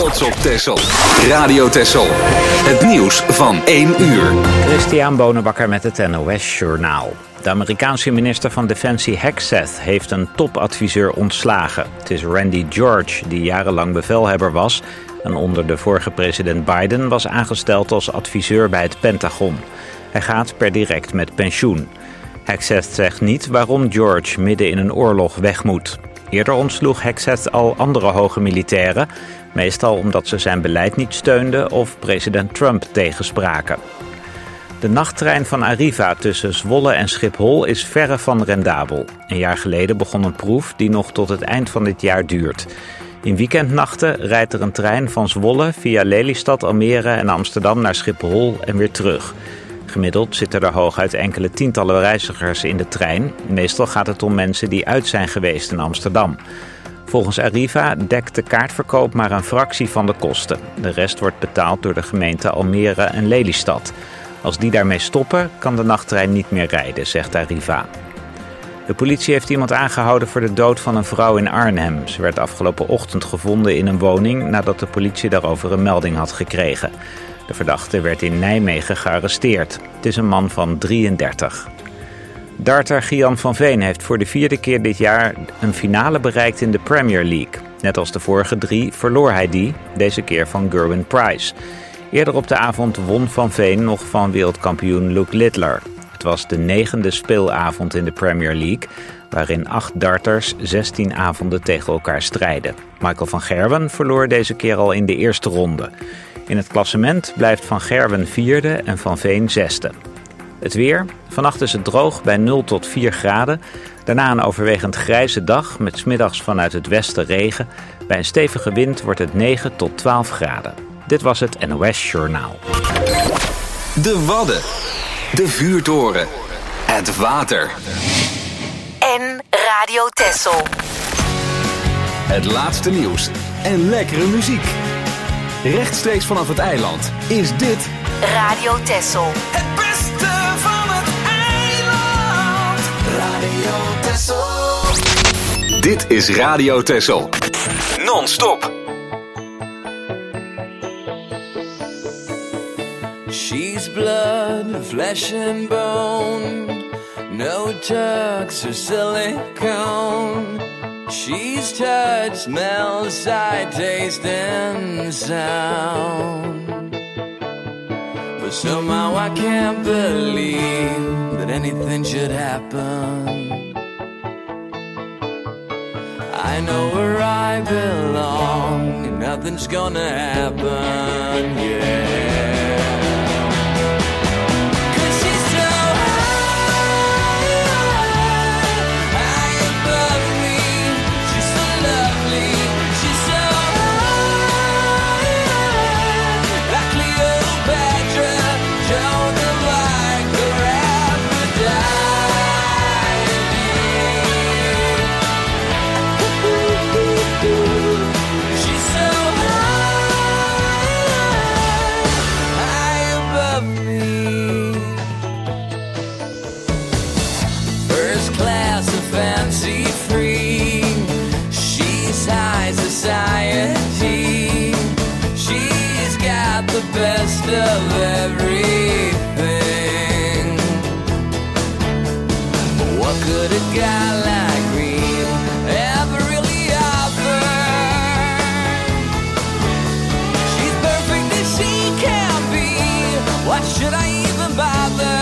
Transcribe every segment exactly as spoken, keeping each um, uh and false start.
trots op Texel. Radio Texel. Het nieuws van één uur. Christian Bonenbakker met het N O S Journaal. De Amerikaanse minister van Defensie Hegseth heeft een topadviseur ontslagen. Het is Randy George, die jarenlang bevelhebber was en onder de vorige president Biden was aangesteld als adviseur bij het Pentagon. Hij gaat per direct met pensioen. Hegseth zegt niet waarom George midden in een oorlog weg moet. Eerder ontsloeg Hegseth al andere hoge militairen, meestal omdat ze zijn beleid niet steunden of president Trump tegenspraken. De nachttrein van Arriva tussen Zwolle en Schiphol is verre van rendabel. Een jaar geleden begon een proef die nog tot het eind van dit jaar duurt. In weekendnachten rijdt er een trein van Zwolle via Lelystad, Almere en Amsterdam naar Schiphol en weer terug. Gemiddeld zitten er hooguit enkele tientallen reizigers in de trein. Meestal gaat het om mensen die uit zijn geweest in Amsterdam. Volgens Arriva dekt de kaartverkoop maar een fractie van de kosten. De rest wordt betaald door de gemeenten Almere en Lelystad. Als die daarmee stoppen, kan de nachttrein niet meer rijden, zegt Arriva. De politie heeft iemand aangehouden voor de dood van een vrouw in Arnhem. Ze werd afgelopen ochtend gevonden in een woning nadat de politie daarover een melding had gekregen. De verdachte werd in Nijmegen gearresteerd. Het is een man van drieëndertig. Darter Gian van Veen heeft voor de vierde keer dit jaar een finale bereikt in de Premier League. Net als de vorige drie verloor hij die, deze keer van Gerwin Price. Eerder op de avond won Van Veen nog van wereldkampioen Luke Littler. Het was de negende speelavond in de Premier League, waarin acht darters zestien avonden tegen elkaar strijden. Michael van Gerwen verloor deze keer al in de eerste ronde. In het klassement blijft Van Gerwen vierde en Van Veen zesde. Het weer. Vannacht is het droog bij nul tot vier graden. Daarna een overwegend grijze dag met 's middags vanuit het westen regen. Bij een stevige wind wordt het negen tot twaalf graden. Dit was het N O S Journaal. De Wadden. De vuurtoren. Het water. En Radio Texel. Het laatste nieuws en lekkere muziek. Rechtstreeks vanaf het eiland is dit Radio Texel. Het beste van het eiland. Radio Texel. Dit is Radio Texel. Non-stop. She's blood, flesh and bone. No tucks or silicone. She's touch, smell, sight, taste, and sound. But somehow I can't believe that anything should happen. I know where I belong, and nothing's gonna happen, yeah. Society. She's got the best of everything. What could a guy like me ever really offer? She's perfect as she can be. What should I even bother?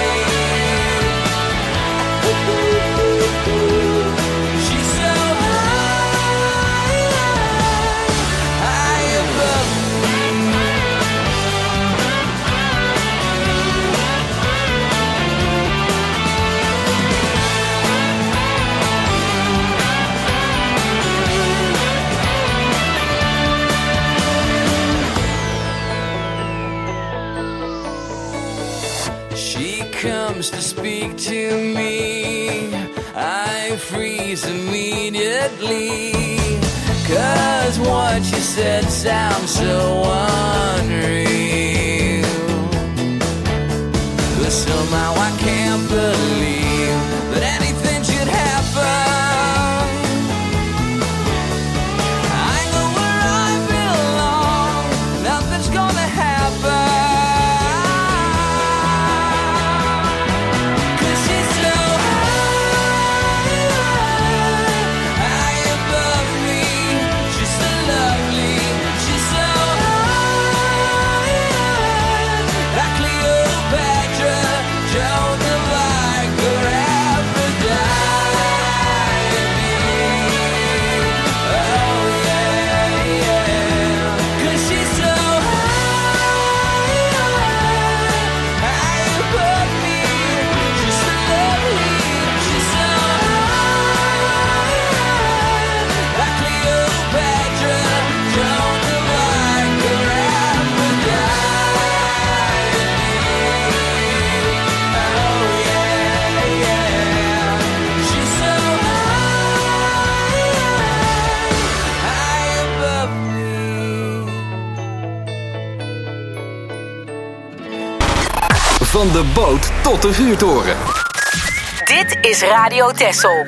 She's so high. to me, I freeze immediately. Cause what you said sounds so unreal, but somehow I can't believe that anything should happen. I know where I belong, nothing's gonna happen. Cause she's so high, high above me. She's so lovely, she's so high, like Cleopatra, Joan of Arc, or Aphrodite. Oh yeah, yeah. Cause she's so high, high above me. She's so lovely, she's so high, like Cleopatra, Joan of Arc, or Aphrodite. Oh yeah, yeah. She's so high, high above me. Van de boot tot de vuurtoren. Dit is Radio Texel.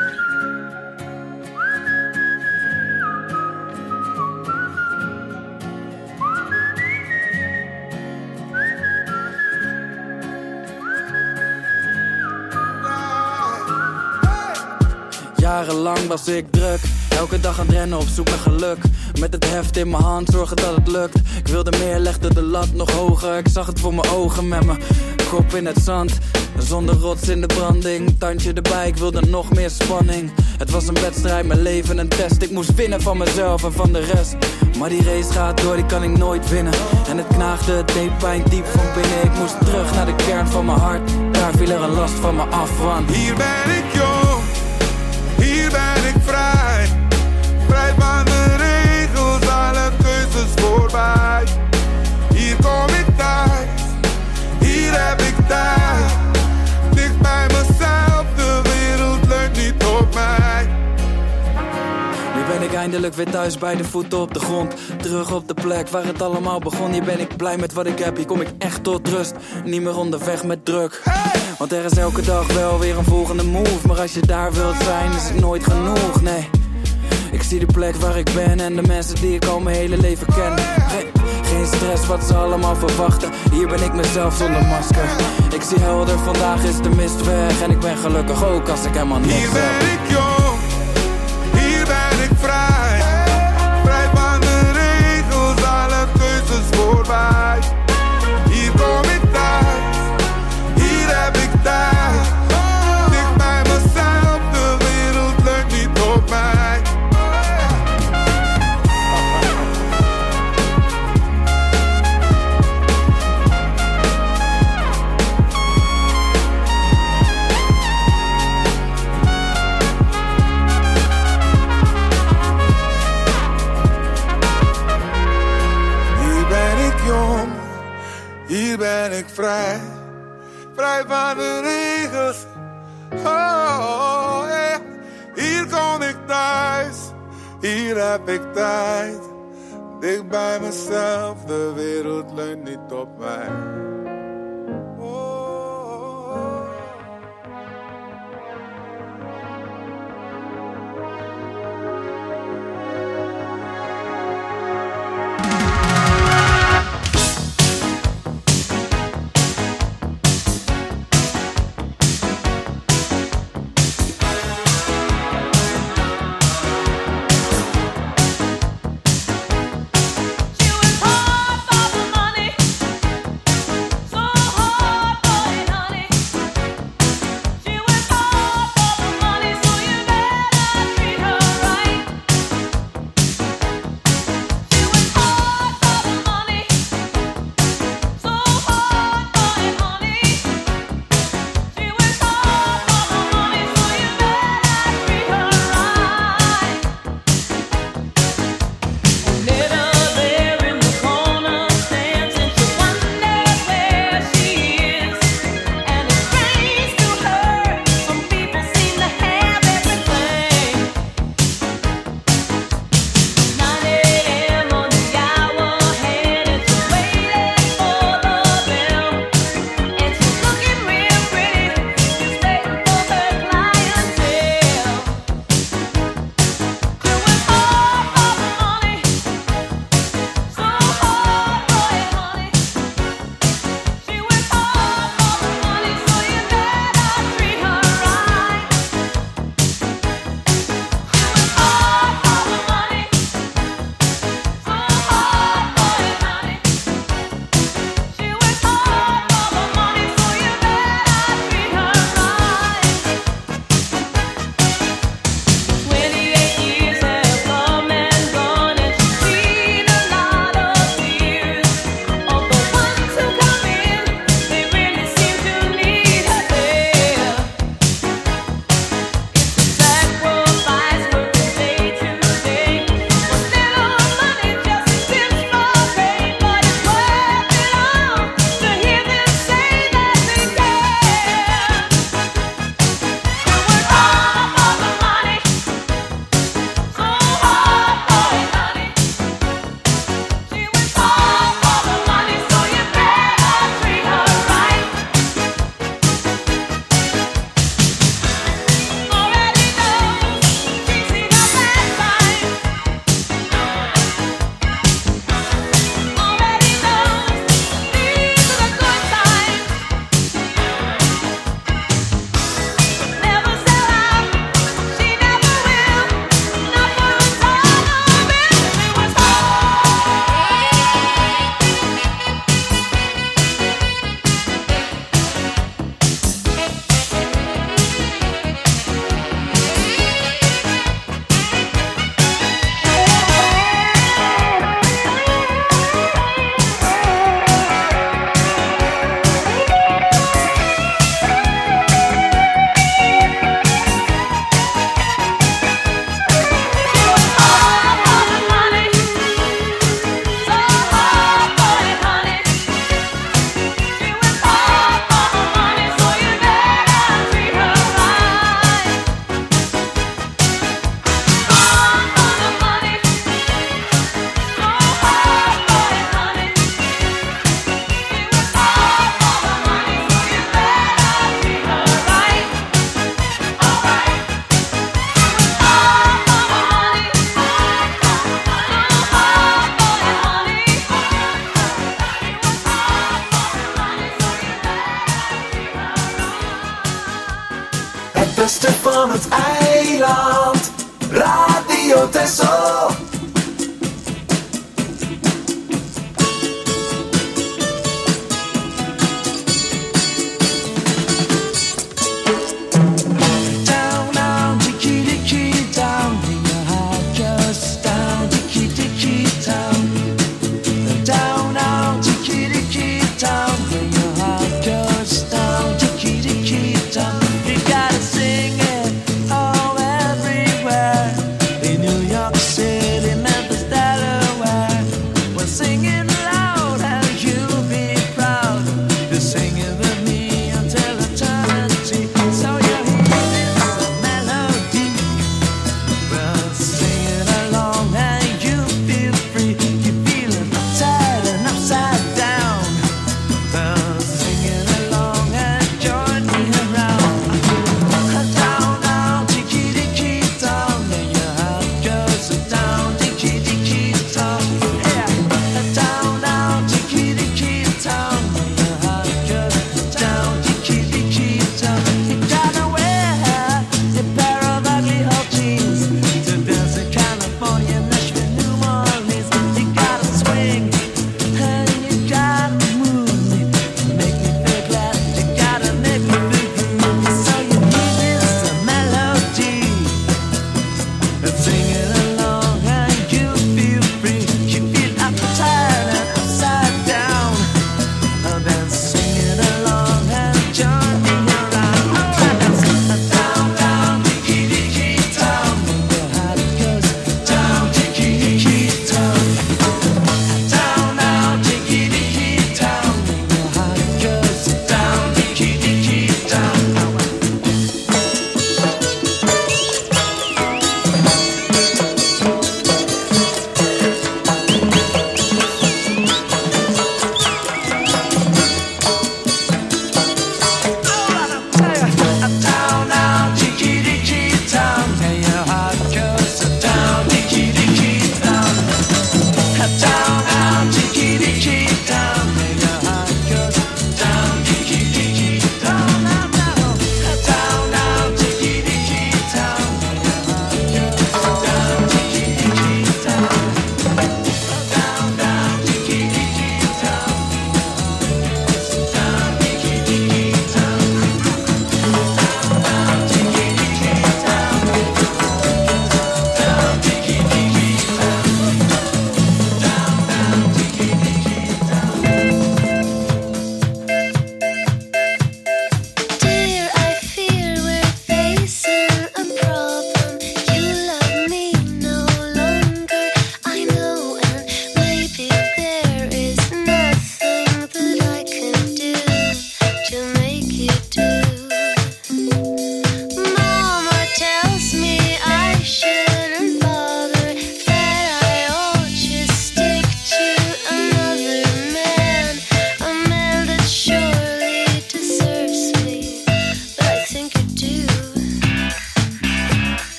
Jarenlang was ik druk, elke dag aan het rennen op zoek naar geluk. Met het heft in mijn hand, zorgen dat het lukt. Ik wilde meer, legde de lat nog hoger. Ik zag het voor mijn ogen met mijn kop in het zand. Zonder rots in de branding, tandje erbij, ik wilde nog meer spanning. Het was een wedstrijd, mijn leven een test. Ik moest winnen van mezelf en van de rest. Maar die race gaat door, die kan ik nooit winnen. En het knaagde, het deed pijn diep van binnen. Ik moest terug naar de kern van mijn hart. Daar viel er een last van me af, want hier ben ik jong, hier ben ik vrij. Vrij van de regels, alle keuzes voorbij. Hier kom ik thuis, hier heb ik tijd. Dicht bij mezelf, de wereld leunt niet op mij. nu ben ik eindelijk weer thuis bij de voeten op de grond. Terug op de plek waar het allemaal begon. Hier ben ik blij met wat ik heb, hier kom ik echt tot rust. Niet meer onderweg met druk. Want er is elke dag wel weer een volgende move. Maar als je daar wilt zijn, is het nooit genoeg, nee. Ik zie de plek waar ik ben en de mensen die ik al mijn hele leven ken. Geen, geen stress wat ze allemaal verwachten. Hier ben ik mezelf zonder masker. Ik zie helder, vandaag is de mist weg. En ik ben gelukkig ook als ik helemaal niks Hier ben heb. ik jong, hier ben ik vrij. Vrij van de regels, alle keuzes voorbij. Hier kom ik thuis, hier heb ik tijd. Dicht bij mezelf, de wereld leunt niet op mij. Hier ben ik vrij, vrij van de regels. Oh, yeah. Hier kom ik thuis, hier heb ik tijd. Dicht bij mezelf, de wereld leunt niet op mij. You was hard for the money. beste van het eiland. Radio Texel. Down, down, tiki tiki down. In your heart just down, tiki tiki down. Down, down, tiki tiki down. In your heart just down, tiki tiki down. You gotta sing it all everywhere. In New York City.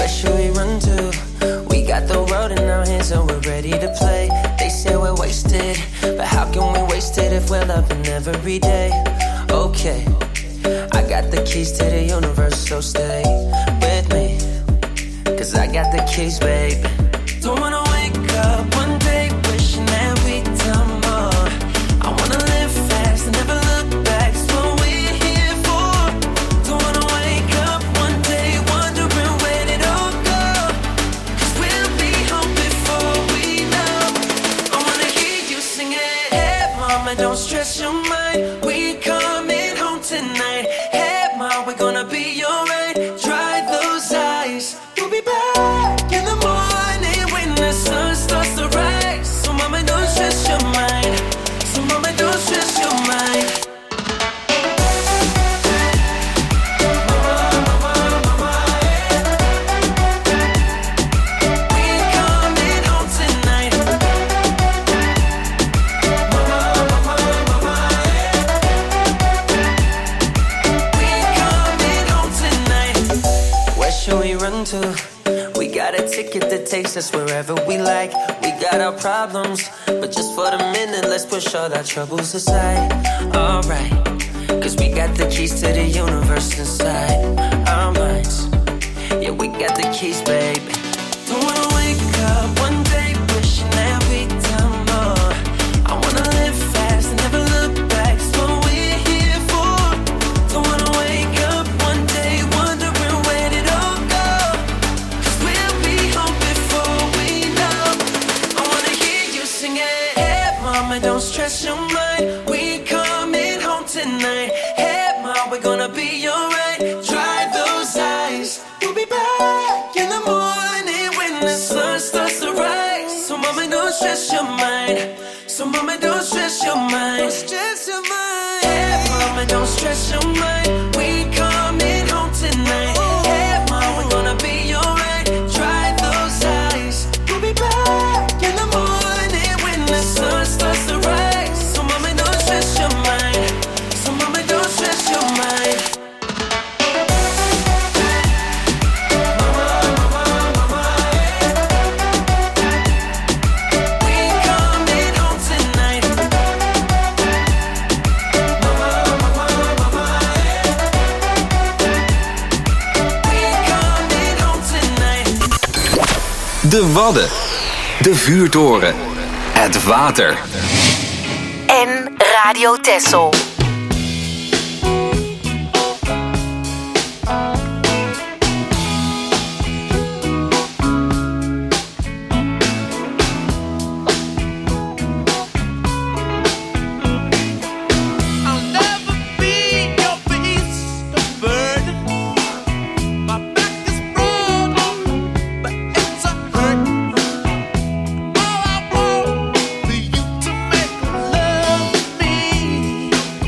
Where should we run to? We got the world in our hands and we're ready to play. They say we're wasted, but how can we waste it if we're loving every day? Okay, I got the keys to the universe, so stay with me, cause I got the keys, babe. Don't wanna wake up one day wishing that we'd done more. I wanna live fast and never look back, it's what we're here for. Don't wanna wake up one day wondering where it all go, cause we'll be home before we know. I wanna hear you sing it. Hey mama, don't stress your mind, we coming home tonight. Hey mama, we're gonna be alright. Dry those eyes, we'll be back in the morning when the sun starts to rise. So mama, don't stress your mind, so mama, don't stress your mind. To. We got a ticket that takes us wherever we like. We got our problems, but just for the minute, let's push all our troubles aside. Alright, cause we got the keys to the universe inside our minds. Yeah, we got the keys, babe. Don't wanna wake up one day wishing that we'd done more. I wanna live fast and never look back, it's what we're here for. Don't wanna wake up one day wondering where it all don't stress your mind, we coming home tonight. Hey mom, we're gonna be alright. Dry those eyes, we'll be back in the morning when the sun starts to rise. So mama, don't stress your mind, so mama, don't stress your mind. Don't stress your mind. Hey mama, don't stress your mind, we coming home tonight. Hey mom, we're gonna be alright. Dry those eyes, we'll be back in the morning when the sun starts to rise. So mama, don't stress your mind, so mama, don't stress your mind. De Wadden, de vuurtoren, het water. En Radio Texel. For you to make love with me.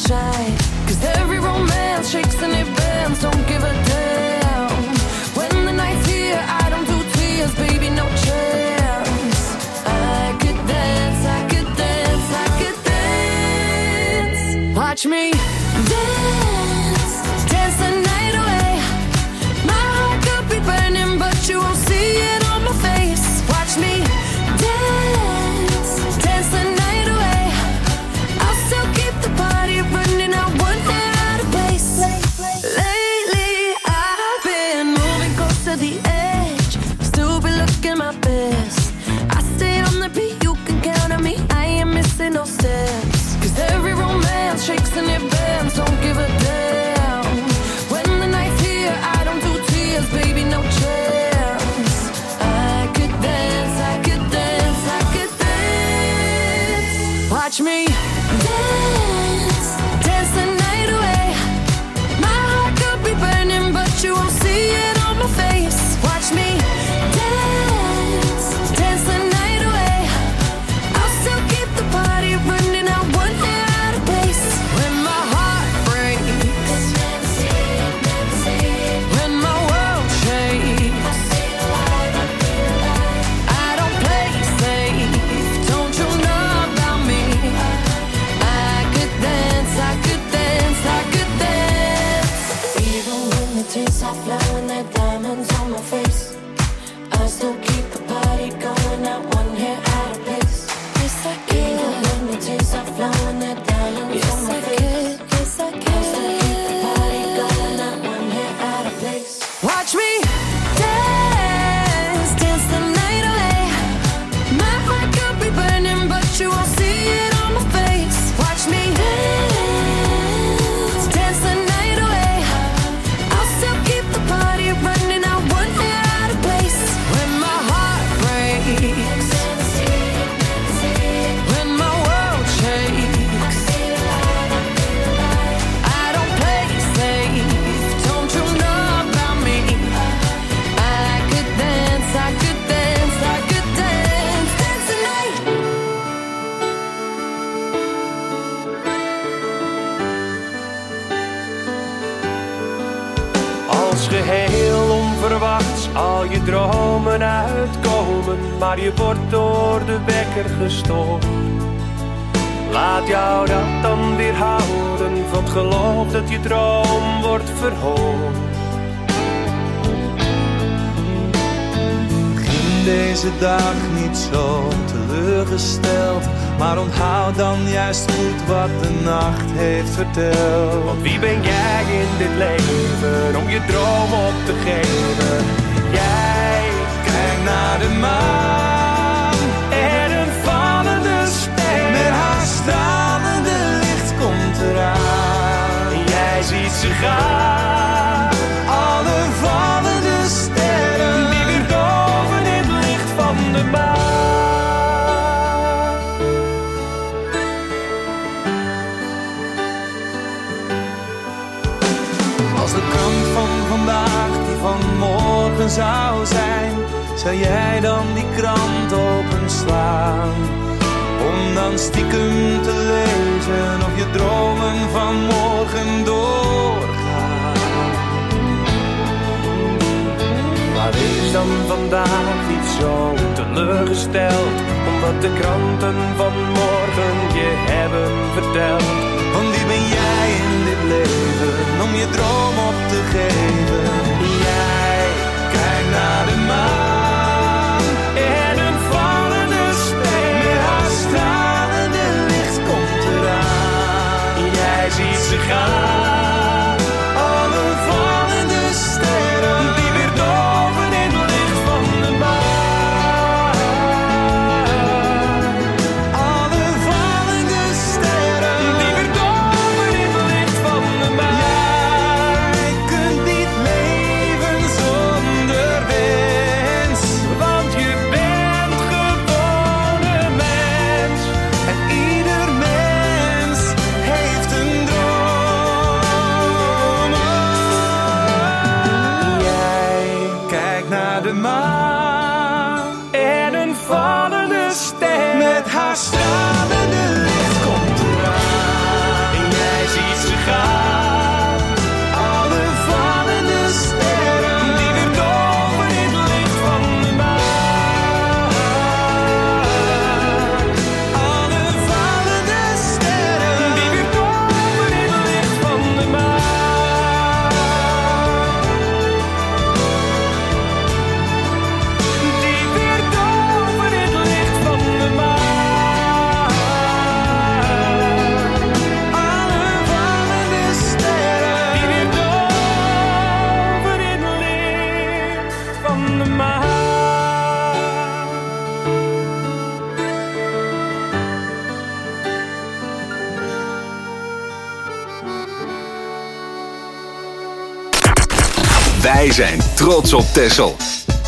shine. Cause every romance shakes and it bends, don't give a damn. When the night's here, I don't do tears, baby, no chance. I could dance, I could dance, I could dance. Watch me dance, dance the night away. My heart could be burning, but you won't see it on my face. Watch me dance, dance the night away. I'll still keep the party running, I won't get out of place. Lately I've been moving close to the edge, still be looking my best. I stay on the beat, you can count on me, I ain't missing no steps. Cause every romance shakes and it bends, don't give a damn. When the night's here, I don't do tears, baby, no chance. I could dance, I could dance, I could dance. Watch me dance, dance the night away. My heart could be burning, but you won't see it on my face. Watch me dance, dance the night away. I'll still keep the party running, I won't get out of place. When my heart breaks, when my world shakes, I don't play safe, don't you know about me? I could dance, I could dance, I could dance. Even when the tears are flowing, they're diamonds on my face, I still keep the party going, not one hair out of place. Yes, I can. Even when the tears are flowing, they're diamonds yes, on my I face. Can. Yes, I can. I still keep the party going, not one hair out of place. Watch me dance, dance the night away. My heart could be burning, but you won't see it on my face. Watch me dance, dance the night away. I'll still keep the party running, I won't get out of place. When my heart breaks, when my world shakes, I don't play safe, don't you know about me? I could dance, I could dance, I could dance, dance the night. Als geheel onverwachts al je dromen uitkomen, maar je wordt door de wekker gestoord. Laat jou dat dan weerhouden van het geloof dat je droom wordt verhoord. Begin deze dag niet zo teleurgesteld, maar onthoud dan juist goed wat de nacht heeft verteld. Want wie ben jij in dit leven om je droom op te geven? Jij kijkt naar de maan en een vallende ster. Met haar stralende licht komt eraan. En jij ziet ze gaan, alle vallende sterren die weer doven in het licht van de maan. Als de krant van vandaag die van morgen zou zijn, zou jij dan die krant openslaan? Om dan stiekem te lezen of je dromen van morgen doorgaan. Maar wees dan vandaag niet zo teleurgesteld, omdat de kranten van morgen je hebben verteld. Want wie ben jij in dit leven om je droom op te geven? Jij kijkt naar de maan en een vallende ster. Met haar stralende licht komt eraan. Jij ziet ze gaan, alle vallende sterren die weer doven in het licht van de maan. Alle vallende sterren die weer doven in het licht van de maan. Jij kunt niet leven zonder wens, want je bent gewoon een mens. En ieder mens heeft een droom. Jij kijkt naar de maan en een vallende ster. Met haar stralende licht komt eraan. En jij ziet Wij zijn trots op Texel.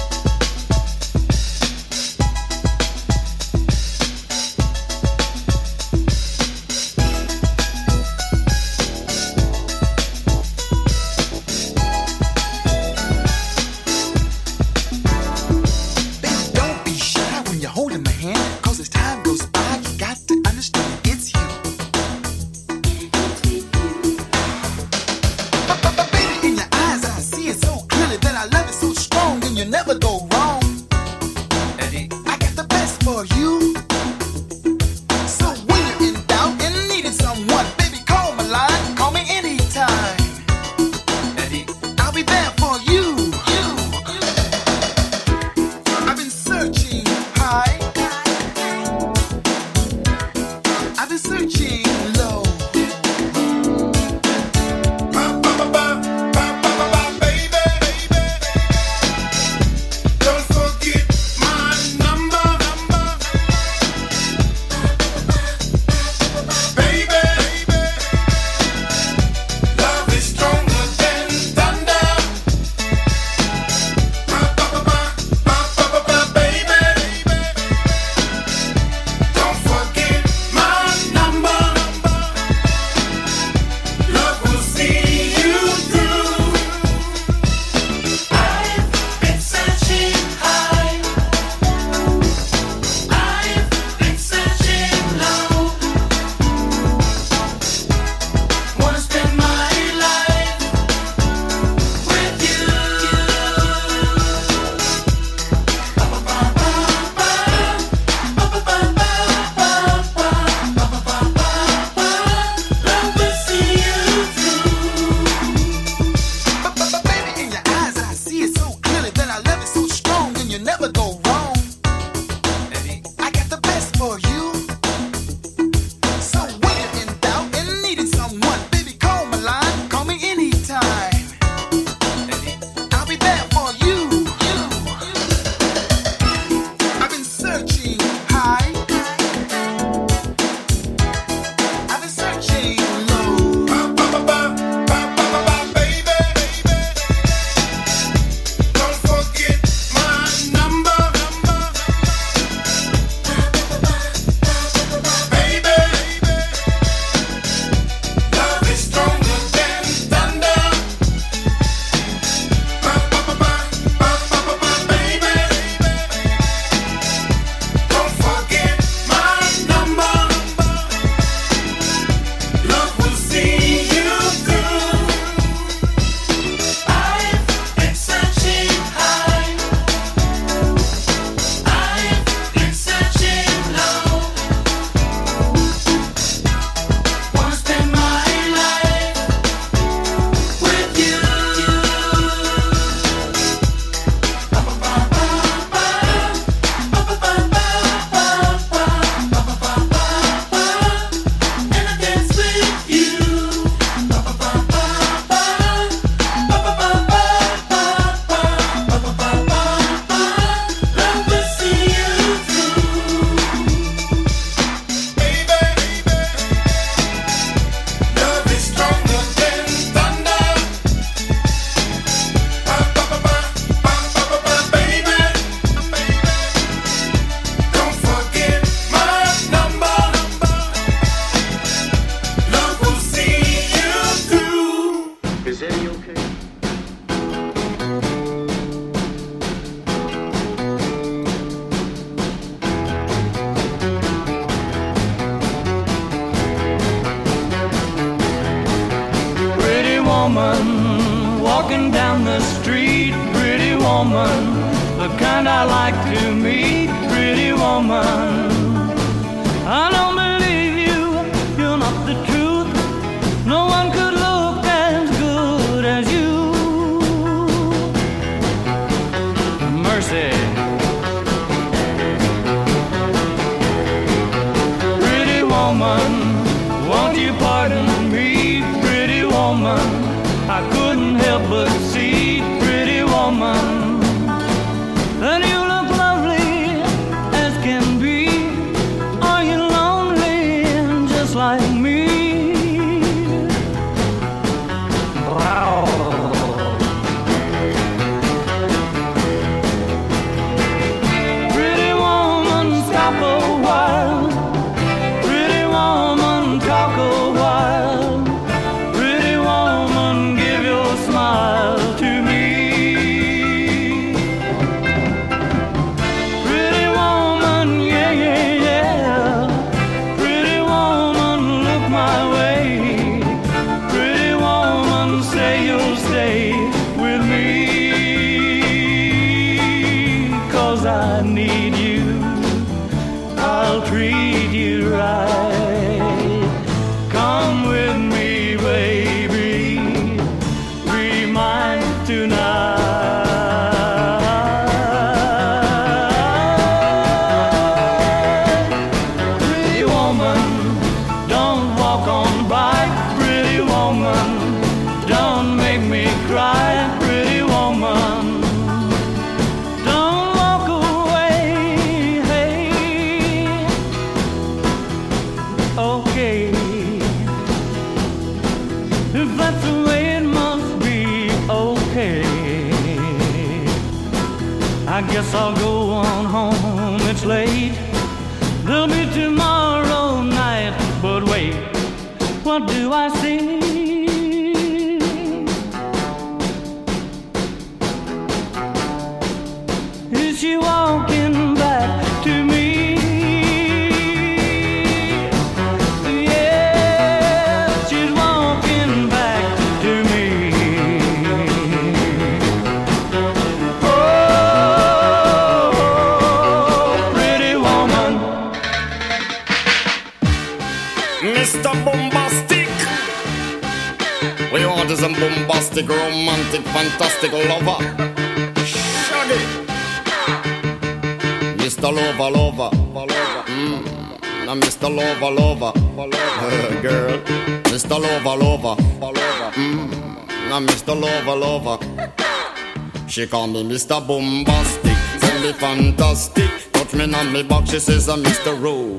woman walking down the street, pretty woman, the kind I like to meet, pretty woman. I don't believe you, you're not the truth. No one could look as good as you. Mercy. Pretty woman, won't you pardon me, pretty woman? I couldn't help but see, pretty woman, that you look lovely as can be. Are you lonely? need you, I'll treat you right. Come with me, baby, be mine tonight. Pretty woman, don't walk on by. Pretty woman, don't make me cry. Pretty woman, don't walk away. Hey, okay, if that's the way it must be, okay. I guess I'll go on home, it's late. There'll be tomorrow night, but wait, what do I see? Is she walking back to me? Yes, she's walking back to me. Oh, pretty woman. Mister Bombastic, we want is a bombastic, romantic, fantastic lover. Shaggy, Mister Lover, lover, mm. Now Mister Lover, lover, girl, Mister Lover, lover, mm. Now Mister Lover, lover. She call me Mister Bombastic, tell me fantastic. Touch me on me back, she says I'm Mister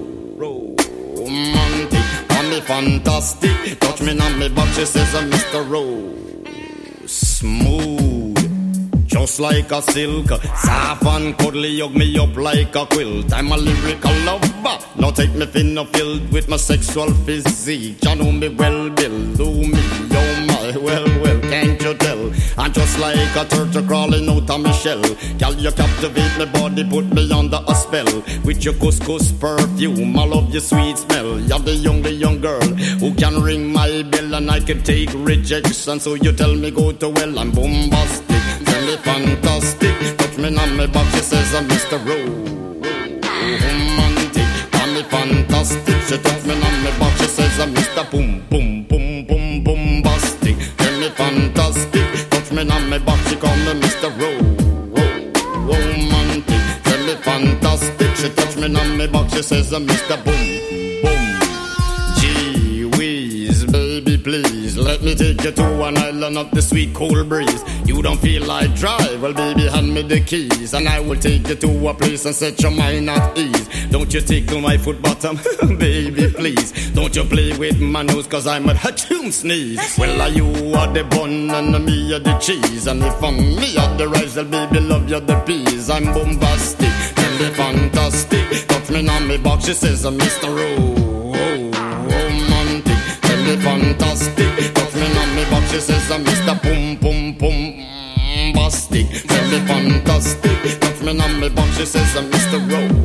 Romantic. Call me fantastic, touch me on me back, she says I'm Mister Rose. Smooth, just like a silk, soft and cuddly, hug me up like a quilt. I'm a lyrical lover, now take me thin or filled with my sexual physique. You know me well, Bill, do me, oh my, well, well, can't you tell? I'm just like a turtle crawling out of my shell. Girl, you captivate my body, put me under a spell. With your couscous perfume, I love your sweet smell. You're the young, the young girl who can ring my bell, and I can take rejection. So you tell me go to well, I'm bombastic, tell me fantastic. Touch me on my back, she says I'm Mister Romantic. Call me fantastic, she touch me on my back, she says I'm Mister Boom, boom, boom, boom, bombastic. Tell me fantastic, touch me on my back, she call me Mister Romantic. Tell me fantastic, she touch me on my back, she says I'm Mister Boom, boom. Gee whiz, baby please, let me take you to an island of the sweet cool breeze. You don't feel like drive, well baby hand me the keys, and I will take you to a place and set your mind at ease. Don't you tickle my foot bottom, baby please. Don't you play with my nose, cause I'm a hatchoon sneeze. Well are you are the bun and me are the cheese, and if I'm me are the rice, well baby love you the peas. I'm bombastic, tell me fantastic. Touch me on me box, she says I'm Mister Romantic. Tell me fantastic, touch me on me box, she says I'm Mister Boom, boom, boom. Bastic, tell me fantastic. Touch me on me box, she says I'm Mister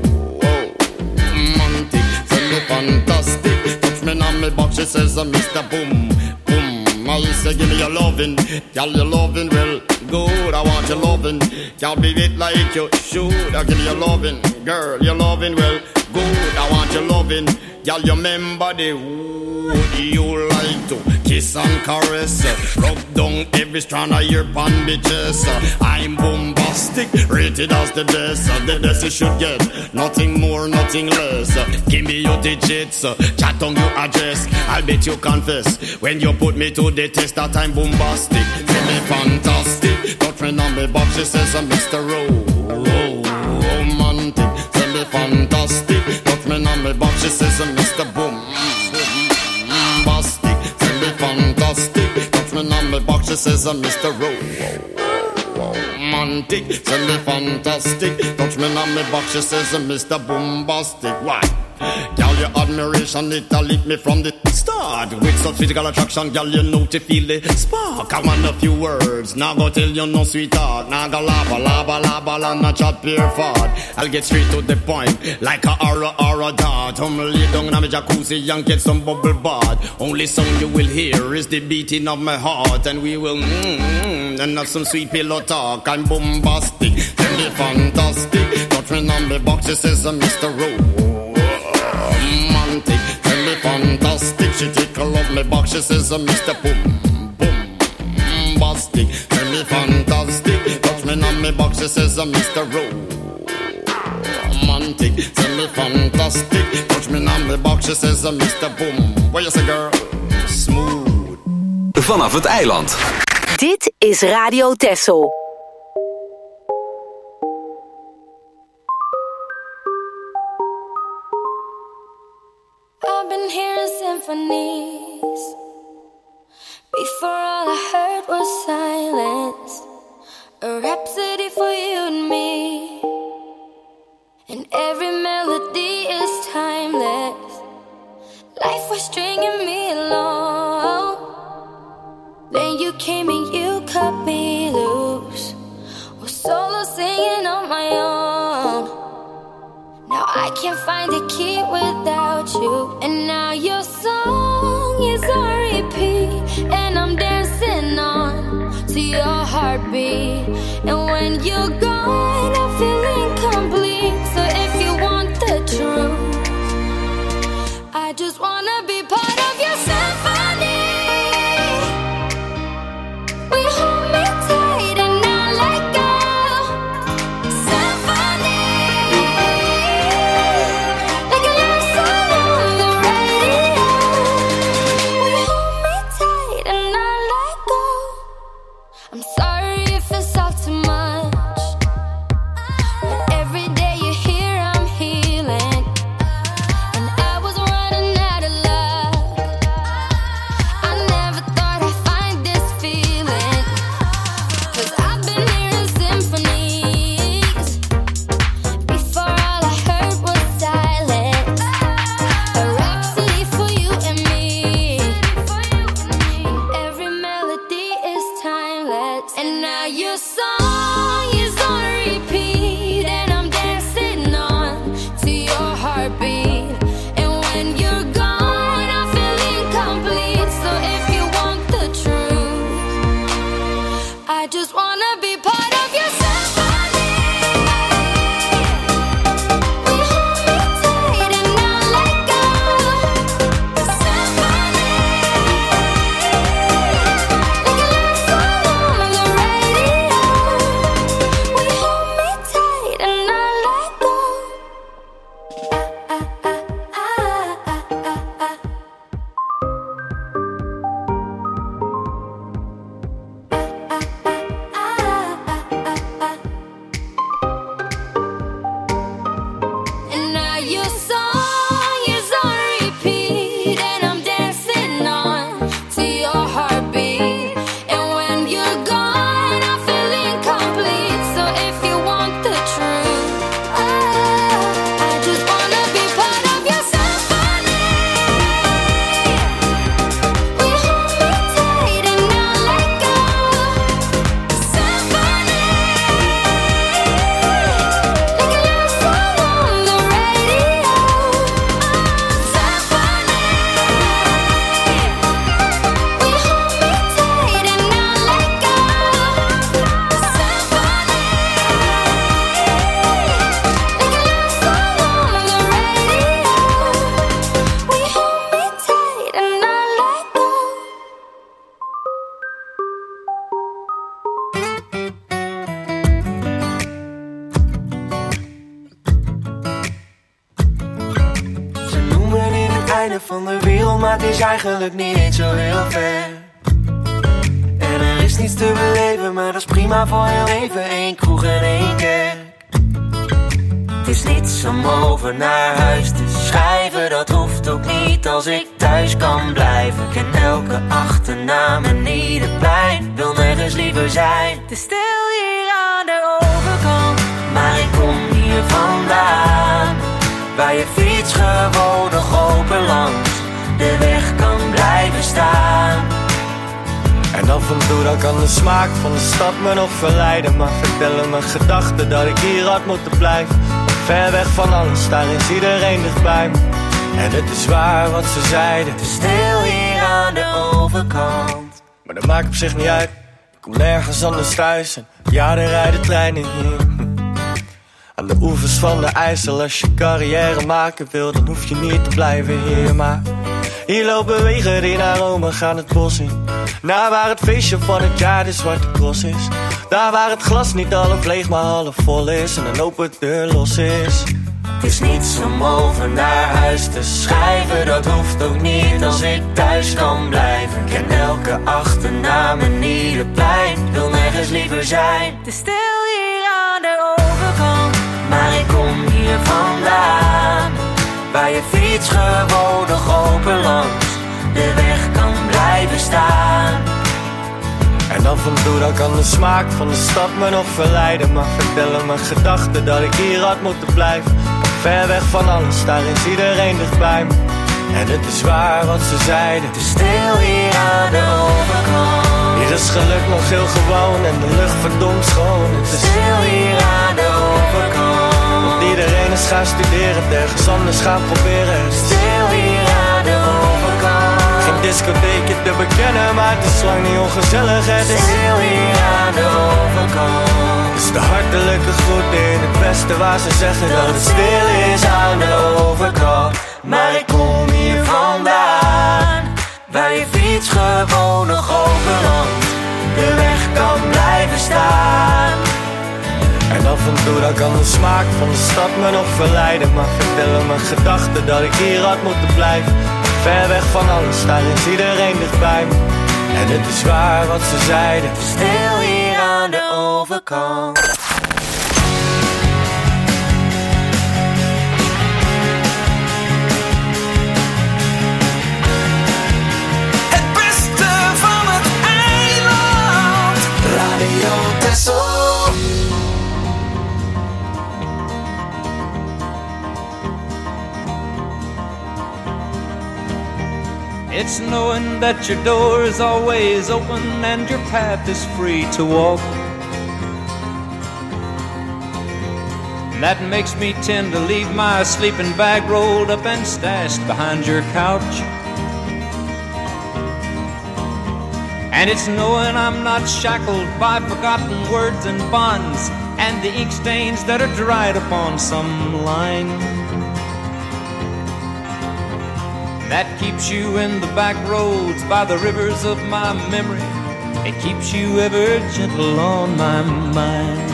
Romantic. Tell me fantastic. Touch me on me box, she says I'm Mister Boom, boom. I say give me your lovin', girl your lovin' well good. I want your lovin', can't be it like you should. I give me your lovin', girl your lovin' well good. I want your lovin', girl you remember the would you like to kiss and caress, rub down every strand of your bandages. I'm bombastic, rated as the best. The best you should get, nothing more, nothing less. Give me your digits, chat on your address. I'll bet you confess when you put me to the test that I'm bombastic. Tell me fantastic, touch me on me box, she says I'm Mister Romantic. Tell me fantastic, touch me on me box, she says I'm Mister Boom. Fantastic, touch me on me box, she says I'm Mister Romantic. Send me fantastic, touch me on me box, she says I'm Mister Bombastic. Why? Girl, your admiration, it a lit me from the start. With such physical attraction, girl, you know to feel the spark. I want a few words, now go tell you no sweetheart. Now go lava, lava, lava, lava, not chat pure fart. I'll get straight to the point, like a aura, aura dart. I'm lay down in my jacuzzi and get some bubble bath. Only sound you will hear is the beating of my heart. And we will mmm, and have some sweet pillow talk. I'm bombastic, tell me fantastic. touch me on the box, she says, uh, Mister Romantic, tell me fantastic. She tickle up me box, she says, uh, Mister Boom, boom, bastic, tell me fantastic. Touch me on me box, she says, uh, Mister Romantic, tell me fantastic. Touch me on me box, she says, uh, Mister Boom. What you say, girl? Smooth. Vanaf het eiland. Dit is Radio Texel. I've been hearing symphonies. Before all I heard was silence. A rhapsody for you and me. And every melody is timeless. Life was stringing me along. Then you came and you cut me loose. Was solo singing on my own. Now I can't find a key without you. And now your song is on repeat. And I'm dancing on to your heartbeat. And when you're gone, I feel incomplete. So if you want the truth, I just wanna be part of your symphony. We hold me tight and not let go. Symphony, like a love song on the radio. We hold me tight and not let go. I'm sorry if it's all too much, but every day you're here I'm healing. And I was running out of love. I never thought I'd find this feeling. Cause I've been hearing symphonies. Before all I heard was silence. A rhapsody for you and me. And every melody is timeless. And now your song is on repeat. And I'm dancing on to your heartbeat. And when you're gone, I feel incomplete. So if you want the truth, I just wanna be part of your symphony. We hold me tight and not let go. Symphony, like a love song on the radio. We hold me tight and not let go. And now your song is on repeat. And I'm dancing on to your heartbeat. And when you're gone, I feel incomplete. So if you want the truth, I just wanna be part of your symphony. We hold me tight and not let go. Symphony, like a love song on the radio. Symphony, we hold me tight and not let go. Symphony, like a love song on the radio. We hold me tight and not let go. Ze noemen dit het einde van de wereld, maar het is eigenlijk niet eens zo heel ver. En er is niets te beleven, maar dat is prima voor heel even. Eén kroeg en één kerk. Het is niets om over naar huis te schrijven. Dat hoeft ook niet als ik thuis kan blijven. Ik ken elke achternaam en ieder plein. Wil nergens liever zijn. Het is stil hier aan de overkant, maar ik kom hier vandaan. Waar je fiets gewoon nog open langs de weg kan blijven staan. En af en toe dan kan de smaak van de stad me nog verleiden. Maar vertellen mijn gedachten dat ik hier had moeten blijven. Ver weg van alles, daar is iedereen dichtbij me. En het is waar wat ze zeiden. Het is stil hier aan de overkant, maar dat maakt op zich niet uit. Ik kom nergens anders thuis en ja, er rijden treinen hier. Aan de oevers van de IJssel, als je carrière maken wil, dan hoef je niet te blijven hier. Maar hier lopen wegen die naar Rome gaan het bos in. Naar waar het feestje van het jaar de Zwarte Cross is. Daar waar het glas niet half leeg maar half vol is. En een open deur los is. Het is niets om over naar huis te schrijven. Dat hoeft ook niet als ik thuis kan blijven. Ik ken elke achternaam en ieder plein. Wil nergens liever zijn. Het is stil hier aan de overkant, maar ik kom hier vandaan. Waar je fiets gewoon nog open langs de weg kan blijven staan. En af en toe dan kan de smaak van de stad me nog verleiden. Maar vertellen mijn gedachten dat ik hier had moeten blijven. Ver weg van alles, daar is iedereen dichtbij me. En het is waar wat ze zeiden. Het is stil hier aan de overkant. Hier is geluk nog heel gewoon en de lucht verdomd schoon. Het is stil hier aan de overkant. Want iedereen is gaan studeren, het ergens anders gaan proberen. Het is stil hier aan de overkant. Geen discotheekje te bekennen, maar het is lang niet ongezellig. Het is stil hier aan de overkant. Het is de hartelijke groet in het westen waar ze zeggen dat het stil is aan de overkant. Maar ik kom hier vandaan, waar je fiets gewoon nog open langs de weg kan blijven staan. En af en toe dan kan de smaak van de stad me nog verleiden. Maar vertellen mijn gedachten dat ik hier had moeten blijven. Ver weg van alles, daar is iedereen dichtbij me. En het is waar wat ze zeiden. Het is stil hier aan de overkant. Het beste van het eiland. Radio Texel. It's knowing that your door is always open and your path is free to walk. That makes me tend to leave my sleeping bag rolled up and stashed behind your couch. And it's knowing I'm not shackled by forgotten words and bonds and the ink stains that are dried upon some line. That keeps you in the back roads by the rivers of my memory. It keeps you ever gentle on my mind.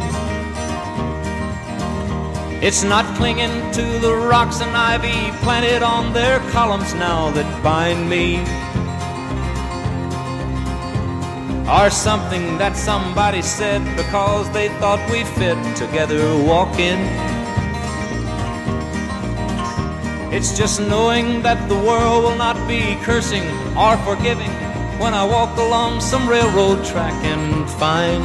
It's not clinging to the rocks and ivy planted on their columns now that bind me, or something that somebody said because they thought we fit together walking. It's just knowing that the world will not be cursing or forgiving when I walk along some railroad track and find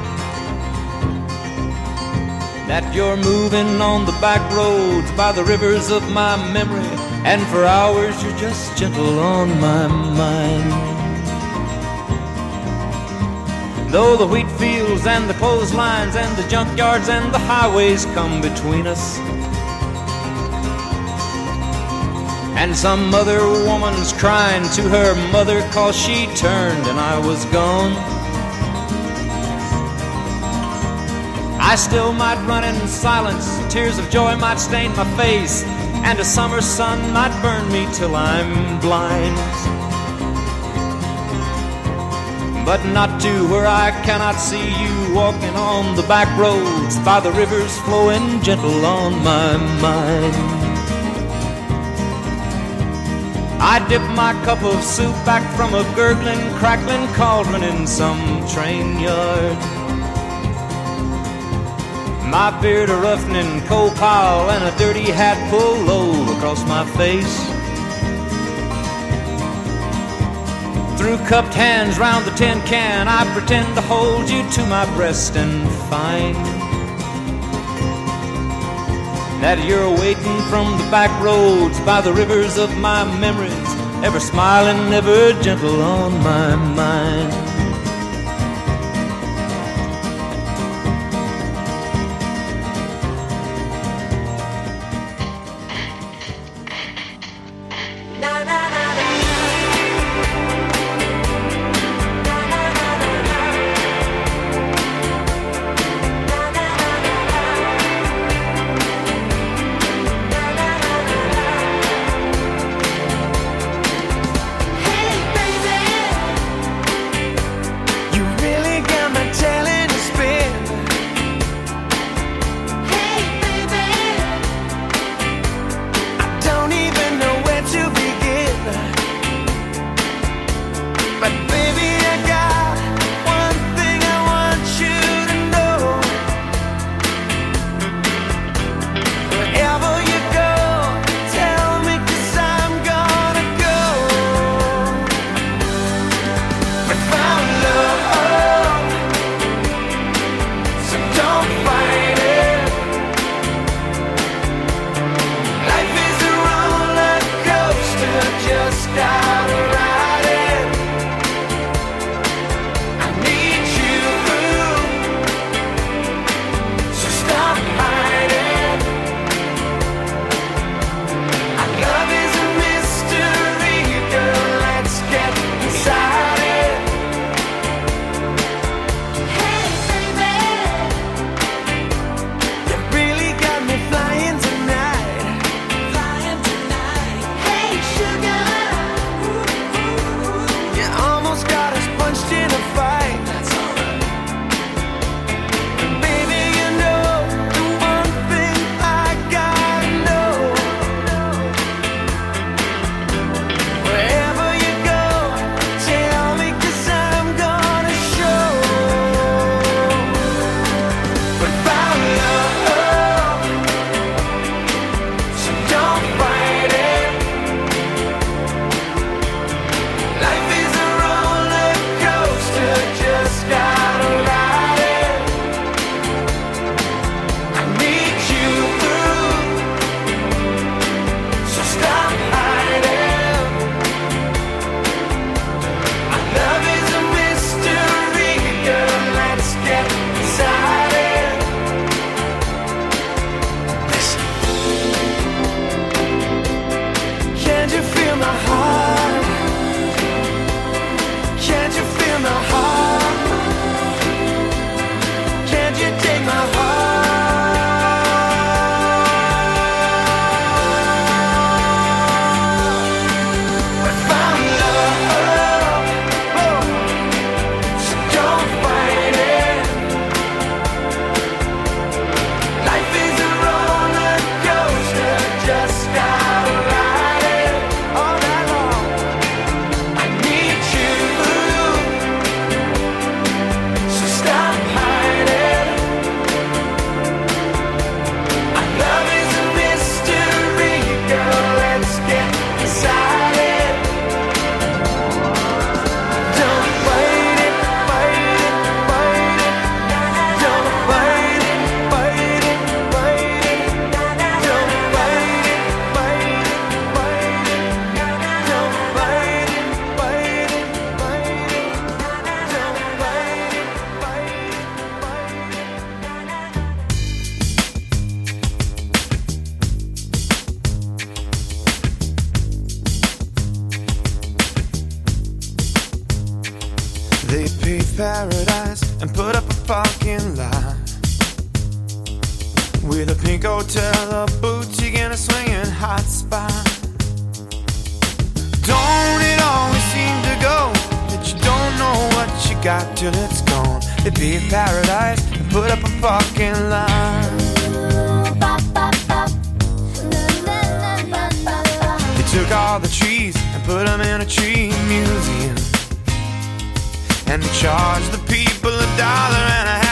that you're moving on the back roads by the rivers of my memory, and for hours you're just gentle on my mind. Though the wheat fields and the clotheslines and the junkyards and the highways come between us, and some other woman's crying to her mother 'cause she turned and I was gone, I still might run in silence, tears of joy might stain my face, and a summer sun might burn me till I'm blind. But not to where I cannot see you walking on the back roads by the rivers flowing gentle on my mind. I dip my cup of soup back from a gurgling, crackling cauldron in some train yard. My beard a roughening coal pile and a dirty hat pulled low across my face. Through cupped hands round the tin can, I pretend to hold you to my breast and find that you're waiting from the back roads by the rivers of my memories, ever smiling, ever gentle on my mind. paradise and put up a parking lot with a pink hotel, a boutique, and a swinging hot spot. Don't it always seem to go that you don't know what you got till it's gone? It'd be a paradise and put up a parking lot. They took all the trees and put them in a tree museum, and they charged the people a dollar and a half